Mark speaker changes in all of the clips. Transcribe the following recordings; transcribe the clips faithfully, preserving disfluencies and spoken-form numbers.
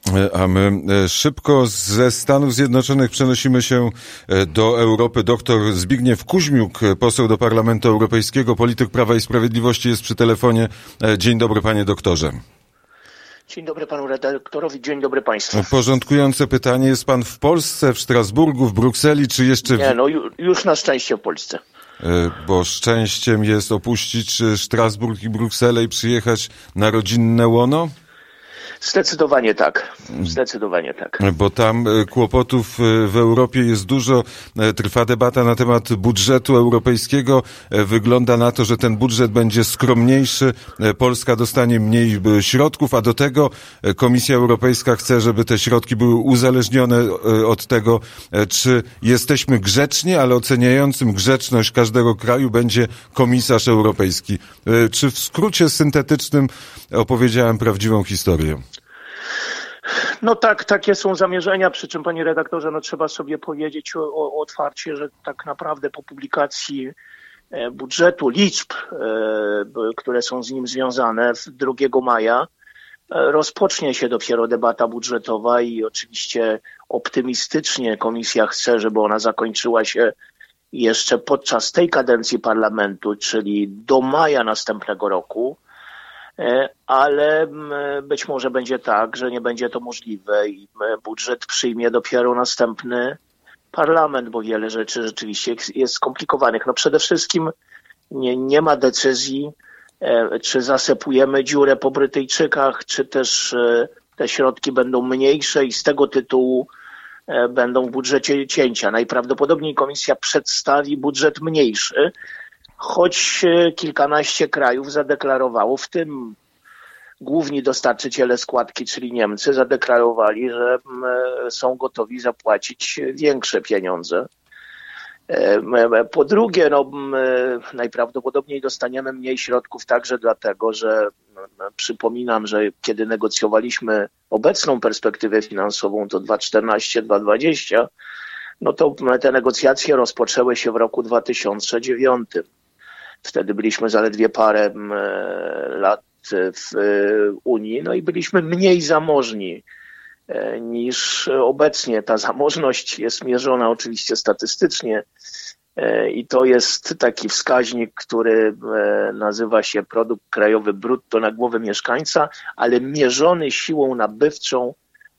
Speaker 1: A my szybko ze Stanów Zjednoczonych przenosimy się do Europy. Doktor Zbigniew Kuźmiuk, poseł do Parlamentu Europejskiego, polityk Prawa i Sprawiedliwości, jest przy telefonie. Dzień dobry, panie doktorze.
Speaker 2: Dzień dobry panu redaktorowi, dzień dobry państwu.
Speaker 1: Porządkujące pytanie, jest pan w Polsce, w Strasburgu, w Brukseli, czy jeszcze... W...
Speaker 2: Nie, no już na szczęście w Polsce.
Speaker 1: Bo szczęściem jest opuścić Strasburg i Brukselę i przyjechać na rodzinne łono?
Speaker 2: Zdecydowanie tak, zdecydowanie tak.
Speaker 1: Bo tam kłopotów w Europie jest dużo, trwa debata na temat budżetu europejskiego. Wygląda na to, że ten budżet będzie skromniejszy, Polska dostanie mniej środków, a do tego Komisja Europejska chce, żeby te środki były uzależnione od tego, czy jesteśmy grzeczni, ale oceniającym grzeczność każdego kraju będzie komisarz europejski. Czy w skrócie syntetycznym opowiedziałem prawdziwą historię?
Speaker 2: No tak, takie są zamierzenia, przy czym panie redaktorze, no trzeba sobie powiedzieć o, o, otwarcie, że tak naprawdę po publikacji budżetu, liczb, e, które są z nim związane drugiego maja, e, rozpocznie się dopiero debata budżetowa i oczywiście optymistycznie komisja chce, żeby ona zakończyła się jeszcze podczas tej kadencji parlamentu, czyli do maja następnego roku. Ale być może będzie tak, że nie będzie to możliwe i budżet przyjmie dopiero następny parlament, bo wiele rzeczy rzeczywiście jest skomplikowanych. No przede wszystkim nie, nie ma decyzji, czy zasypujemy dziurę po Brytyjczykach, czy też te środki będą mniejsze i z tego tytułu będą w budżecie cięcia. Najprawdopodobniej komisja przedstawi budżet mniejszy, choć kilkanaście krajów zadeklarowało, w tym główni dostarczyciele składki, czyli Niemcy, zadeklarowali, że są gotowi zapłacić większe pieniądze. Po drugie, no, najprawdopodobniej dostaniemy mniej środków także dlatego, że przypominam, że kiedy negocjowaliśmy obecną perspektywę finansową, to dwa tysiące czternaście dwa tysiące dwadzieścia, no to te negocjacje rozpoczęły się w roku dwa tysiące dziewiątym. Wtedy byliśmy zaledwie parę lat w Unii, no i byliśmy mniej zamożni niż obecnie. Ta zamożność jest mierzona oczywiście statystycznie i to jest taki wskaźnik, który nazywa się produkt krajowy brutto na głowę mieszkańca, ale mierzony siłą nabywczą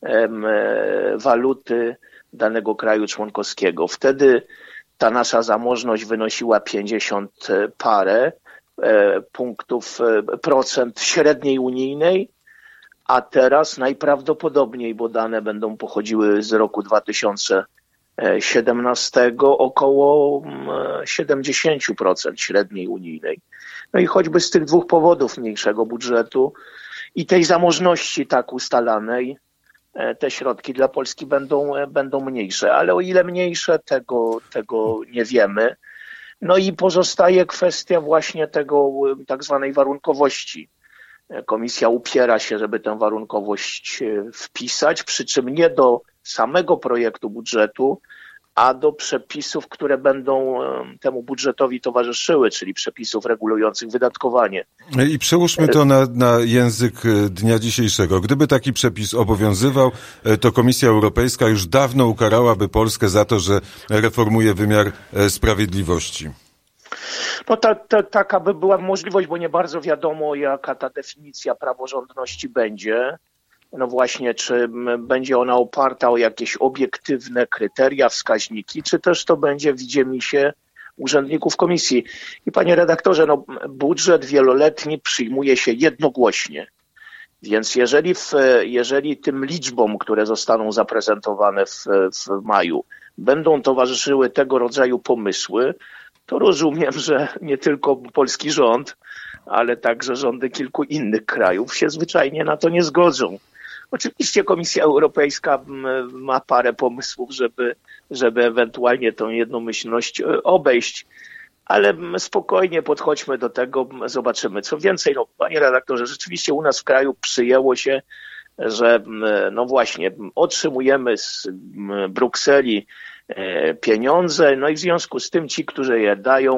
Speaker 2: waluty danego kraju członkowskiego. Wtedy ta nasza zamożność wynosiła pięćdziesiąt parę e, punktów e, procent średniej unijnej, a teraz najprawdopodobniej, bo dane będą pochodziły z roku dwa tysiące siedemnastego, około siedemdziesiąt procent średniej unijnej. No i choćby z tych dwóch powodów mniejszego budżetu i tej zamożności tak ustalanej, te środki dla Polski będą, będą mniejsze, ale o ile mniejsze, tego, tego nie wiemy. No i pozostaje kwestia właśnie tego tak zwanej warunkowości. Komisja upiera się, żeby tę warunkowość wpisać, przy czym nie do samego projektu budżetu, a do przepisów, które będą temu budżetowi towarzyszyły, czyli przepisów regulujących wydatkowanie.
Speaker 1: I przełóżmy to na, na język dnia dzisiejszego. Gdyby taki przepis obowiązywał, to Komisja Europejska już dawno ukarałaby Polskę za to, że reformuje wymiar sprawiedliwości.
Speaker 2: No ta, ta, taka by była możliwość, bo nie bardzo wiadomo, jaka ta definicja praworządności będzie. No właśnie, czy będzie ona oparta o jakieś obiektywne kryteria, wskaźniki, czy też to będzie widzimisię urzędników komisji. I panie redaktorze, no budżet wieloletni przyjmuje się jednogłośnie. Więc jeżeli, w, jeżeli tym liczbom, które zostaną zaprezentowane w, w maju, będą towarzyszyły tego rodzaju pomysły, to rozumiem, że nie tylko polski rząd, ale także rządy kilku innych krajów się zwyczajnie na to nie zgodzą. Oczywiście Komisja Europejska ma parę pomysłów, żeby, żeby ewentualnie tą jednomyślność obejść, ale spokojnie podchodźmy do tego, zobaczymy. Co więcej, no, panie redaktorze, rzeczywiście u nas w kraju przyjęło się, że no właśnie otrzymujemy z Brukseli pieniądze, no i w związku z tym ci, którzy je dają,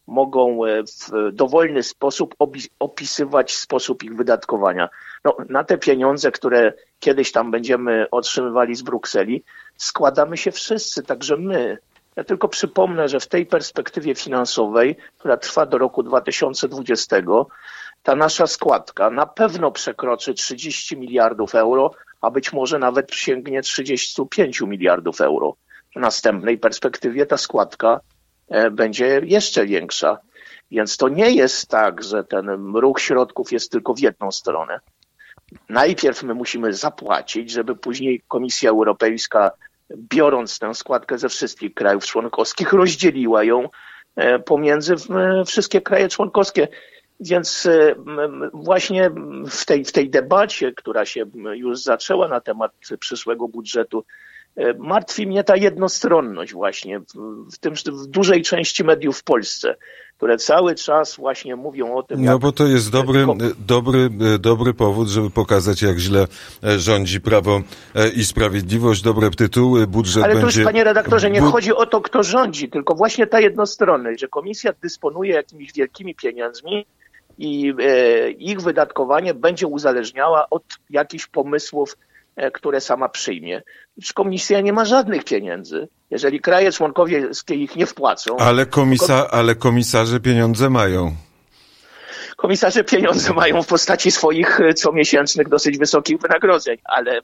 Speaker 2: mogą w dowolny sposób opisywać sposób ich wydatkowania. No, na te pieniądze, które kiedyś tam będziemy otrzymywali z Brukseli, składamy się wszyscy, także my. Ja tylko przypomnę, że w tej perspektywie finansowej, która trwa do roku dwa tysiące dwudziestego, ta nasza składka na pewno przekroczy trzydzieści miliardów euro, a być może nawet sięgnie trzydzieści pięć miliardów euro. W następnej perspektywie ta składka będzie jeszcze większa. Więc to nie jest tak, że ten ruch środków jest tylko w jedną stronę. Najpierw my musimy zapłacić, żeby później Komisja Europejska, biorąc tę składkę ze wszystkich krajów członkowskich, rozdzieliła ją pomiędzy wszystkie kraje członkowskie. Więc właśnie w tej, w tej debacie, która się już zaczęła na temat przyszłego budżetu, martwi mnie ta jednostronność właśnie w tym, w dużej części mediów w Polsce, które cały czas właśnie mówią o tym,
Speaker 1: No
Speaker 2: jak...
Speaker 1: bo to jest dobry, dobry, dobry powód, żeby pokazać, jak źle rządzi Prawo i Sprawiedliwość. Dobre tytuły, budżet
Speaker 2: Ale
Speaker 1: będzie...
Speaker 2: Ale to już, panie redaktorze, nie
Speaker 1: Bu...
Speaker 2: chodzi o to, kto rządzi, tylko właśnie ta jednostronność, że komisja dysponuje jakimiś wielkimi pieniędzmi i e, ich wydatkowanie będzie uzależniała od jakichś pomysłów, które sama przyjmie. Komisja nie ma żadnych pieniędzy. Jeżeli kraje członkowskie ich nie wpłacą...
Speaker 1: Ale, komisa, ale komisarze pieniądze mają.
Speaker 2: Komisarze pieniądze mają w postaci swoich comiesięcznych, dosyć wysokich wynagrodzeń, ale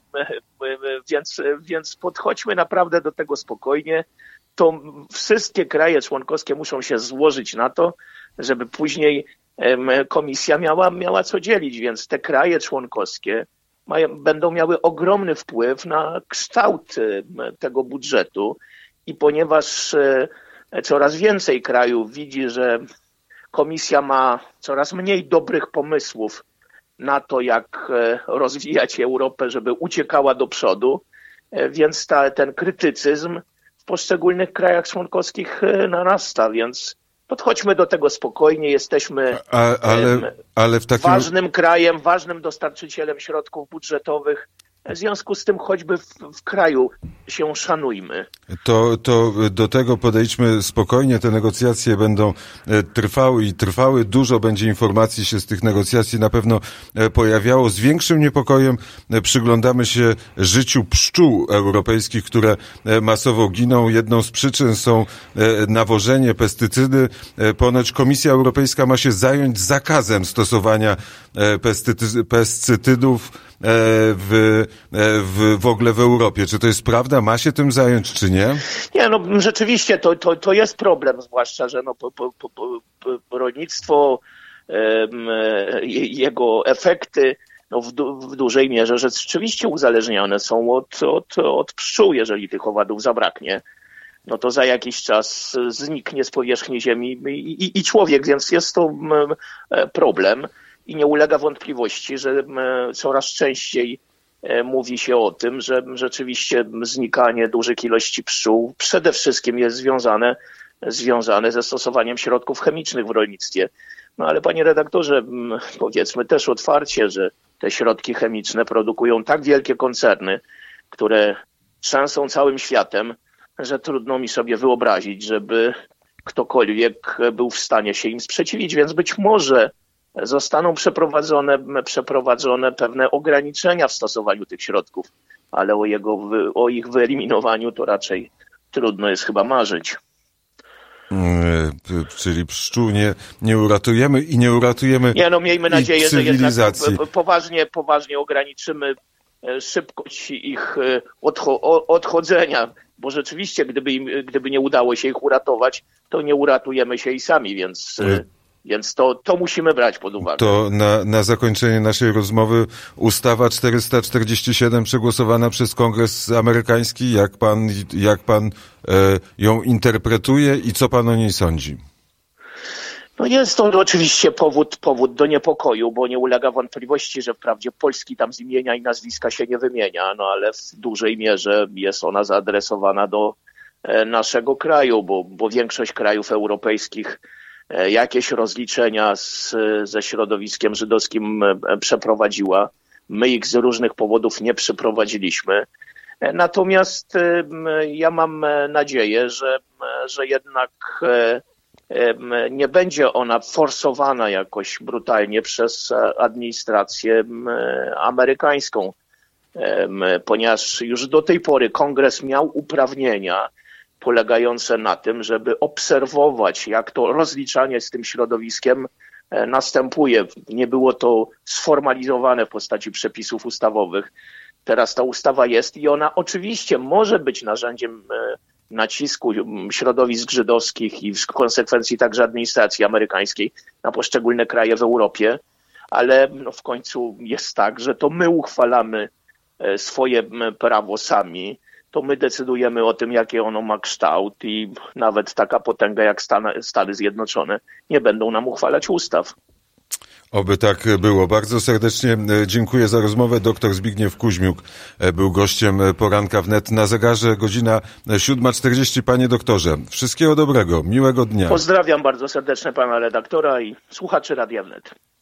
Speaker 2: więc, więc podchodźmy naprawdę do tego spokojnie. To wszystkie kraje członkowskie muszą się złożyć na to, żeby później komisja miała, miała co dzielić, więc te kraje członkowskie Mają, będą miały ogromny wpływ na kształt tego budżetu i ponieważ coraz więcej krajów widzi, że komisja ma coraz mniej dobrych pomysłów na to, jak rozwijać Europę, żeby uciekała do przodu, więc ta, ten krytycyzm w poszczególnych krajach członkowskich narasta, więc podchodźmy do tego spokojnie, jesteśmy A, ale, ale w takim... ważnym krajem, ważnym dostarczycielem środków budżetowych. W związku z tym choćby w, w kraju się szanujmy.
Speaker 1: To, to do tego podejdźmy spokojnie. Te negocjacje będą trwały i trwały. Dużo będzie informacji się z tych negocjacji na pewno pojawiało. Z większym niepokojem przyglądamy się życiu pszczół europejskich, które masowo giną. Jedną z przyczyn są nawożenie, pestycydy. Ponoć Komisja Europejska ma się zająć zakazem stosowania pestycy, pestycydów w, w, w ogóle w Europie. Czy to jest prawda? Ma się tym zająć, czy nie?
Speaker 2: Nie, no rzeczywiście to, to, to jest problem, zwłaszcza, że no, po, po, po, po, rolnictwo, um, jego efekty no, w, du, w dużej mierze rzeczywiście uzależnione są od, od, od pszczół. Jeżeli tych owadów zabraknie, no to za jakiś czas zniknie z powierzchni ziemi i, i, i człowiek, więc jest to um, problem. I nie ulega wątpliwości, że coraz częściej mówi się o tym, że rzeczywiście znikanie dużych ilości pszczół przede wszystkim jest związane, związane ze stosowaniem środków chemicznych w rolnictwie. No ale panie redaktorze, powiedzmy też otwarcie, że te środki chemiczne produkują tak wielkie koncerny, które trzęsą całym światem, że trudno mi sobie wyobrazić, żeby ktokolwiek był w stanie się im sprzeciwić, więc być może zostaną przeprowadzone, przeprowadzone pewne ograniczenia w stosowaniu tych środków, ale o, jego, o ich wyeliminowaniu to raczej trudno jest chyba marzyć.
Speaker 1: Czyli pszczół nie, nie uratujemy i nie uratujemy
Speaker 2: Nie, no miejmy nadzieję, że jednak
Speaker 1: cywilizacji.
Speaker 2: poważnie, poważnie ograniczymy szybkość ich odcho- odchodzenia, bo rzeczywiście gdyby, im, gdyby nie udało się ich uratować, to nie uratujemy się i sami, więc... Y- Więc to, to musimy brać pod uwagę.
Speaker 1: To na, na zakończenie naszej rozmowy ustawa czterysta czterdzieści siedem przegłosowana przez Kongres amerykański. Jak pan, jak pan e, ją interpretuje i co pan o niej sądzi?
Speaker 2: No jest to oczywiście powód, powód do niepokoju, bo nie ulega wątpliwości, że wprawdzie Polski tam z imienia i nazwiska się nie wymienia, no ale w dużej mierze jest ona zaadresowana do e, naszego kraju, bo, bo większość krajów europejskich jakieś rozliczenia z, ze środowiskiem żydowskim przeprowadziła. My ich z różnych powodów nie przeprowadziliśmy. Natomiast ja mam nadzieję, że, że jednak nie będzie ona forsowana jakoś brutalnie przez administrację amerykańską, ponieważ już do tej pory Kongres miał uprawnienia polegające na tym, żeby obserwować, jak to rozliczanie z tym środowiskiem następuje. Nie było to sformalizowane w postaci przepisów ustawowych. Teraz ta ustawa jest i ona oczywiście może być narzędziem nacisku środowisk żydowskich i w konsekwencji także administracji amerykańskiej na poszczególne kraje w Europie, ale no w końcu jest tak, że to my uchwalamy swoje prawo sami, to my decydujemy o tym, jakie ono ma kształt i nawet taka potęga jak Stany, Stany Zjednoczone nie będą nam uchwalać ustaw.
Speaker 1: Oby tak było. Bardzo serdecznie dziękuję za rozmowę. Doktor Zbigniew Kuźmiuk był gościem Poranka Wnet. Na zegarze godzina siódma czterdzieści. Panie doktorze, wszystkiego dobrego, miłego dnia.
Speaker 2: Pozdrawiam bardzo serdecznie pana redaktora i słuchaczy Radia Wnet.